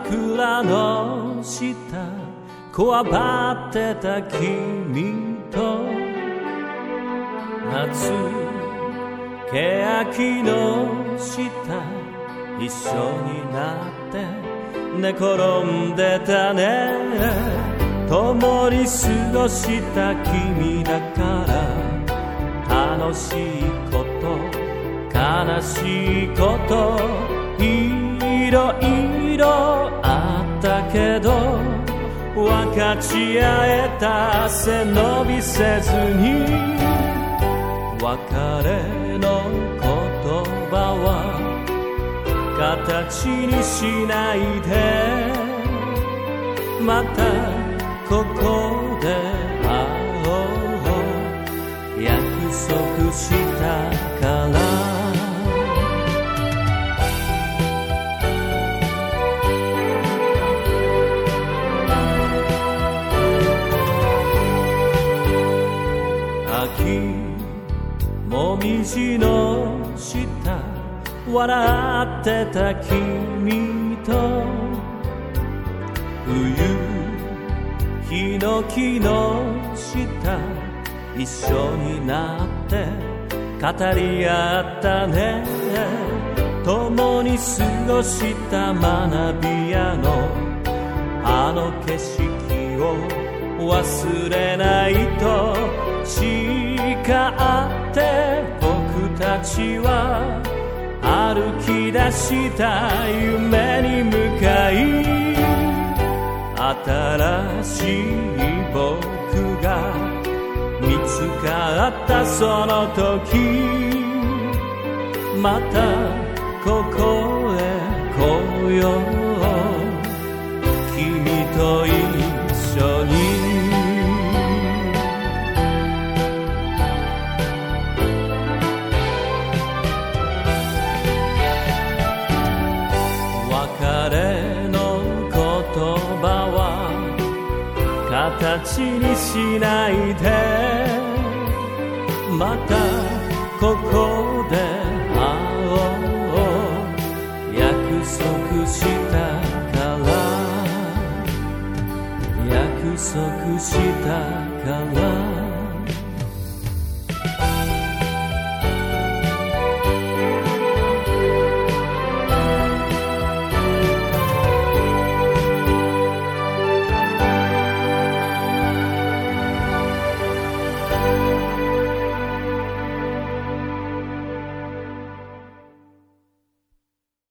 桜の下こわばってた君と夏欅の下一緒になって寝転んでたね共に過ごした君だから楽しいこと悲しいこといろいろあったけど分かち合えた背伸びせずに別れの言葉は形にしないでまたここで会おう約束したからもみじの下笑ってた君と冬ヒノキの下一緒になって語り合ったね共に過ごした学び屋のあの景色を忘れないと誓って僕たちは歩き出した夢に向かい新しい僕が見つかったその時またここへ来よう君と一緒に形にしないでまたここで会おう約束したから約束したから